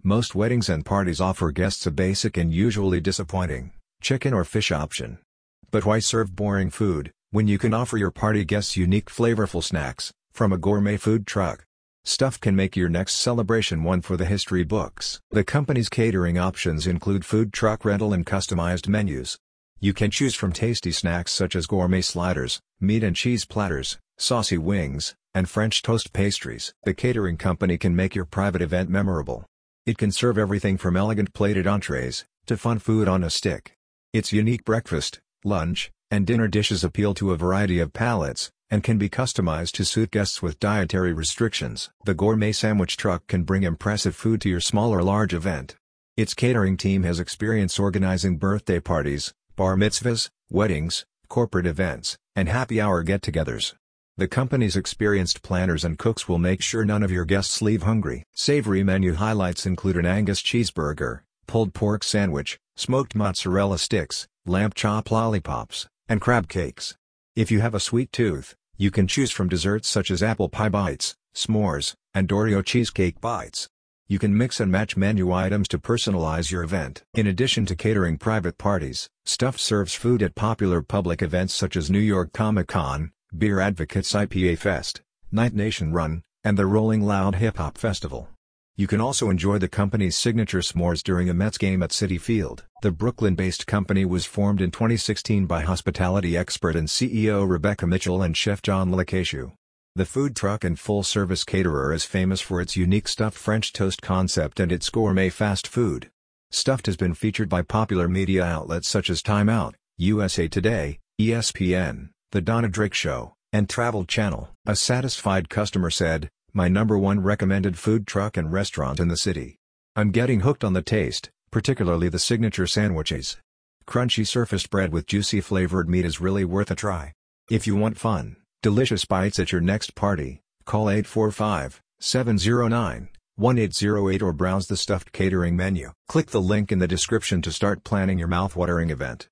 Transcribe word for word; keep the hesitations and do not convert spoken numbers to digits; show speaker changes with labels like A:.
A: Most weddings and parties offer guests a basic and usually disappointing chicken or fish option. But why serve boring food, when you can offer your party guests unique flavorful snacks, from a gourmet food truck? Stuffed can make your next celebration one for the history books. The company's catering options include food truck rental and customized menus. You can choose from tasty snacks such as gourmet sliders, meat and cheese platters, saucy wings, and French toast pastries. The catering company can make your private event memorable. It can serve everything from elegant plated entrees, to fun food on a stick. Its unique breakfast, lunch, and dinner dishes appeal to a variety of palates, and can be customized to suit guests with dietary restrictions. The gourmet sandwich truck can bring impressive food to your small or large event. Its catering team has experience organizing birthday parties, bar mitzvahs, weddings, corporate events, and happy hour get-togethers. The company's experienced planners and cooks will make sure none of your guests leave hungry. Savory menu highlights include an Angus cheeseburger, pulled pork sandwich, smoked mozzarella sticks, lamb chop lollipops, and crab cakes. If you have a sweet tooth, you can choose from desserts such as apple pie bites, s'mores, and Oreo cheesecake bites. You can mix and match menu items to personalize your event. In addition to catering private parties, Stuffed serves food at popular public events such as New York Comic Con, Beer Advocates I P A Fest, Night Nation Run, and the Rolling Loud Hip Hop Festival. You can also enjoy the company's signature s'mores during a Mets game at Citi Field. The Brooklyn-based company was formed in twenty sixteen by hospitality expert and C E O Rebecca Mitchell and chef John Lacashu. The food truck and full-service caterer is famous for its unique stuffed French toast concept and its gourmet fast food. Stuffed has been featured by popular media outlets such as Time Out, U S A Today, E S P N, The Donna Drake Show, and Travel Channel. A satisfied customer said, "My number one recommended food truck and restaurant in the city. I'm getting hooked on the taste, particularly the signature sandwiches. Crunchy surfaced bread with juicy flavored meat is really worth a try." If you want fun, delicious bites at your next party, call eight four five, seven zero nine, one eight zero eight or browse the Stuffed catering menu. Click the link in the description to start planning your mouthwatering event.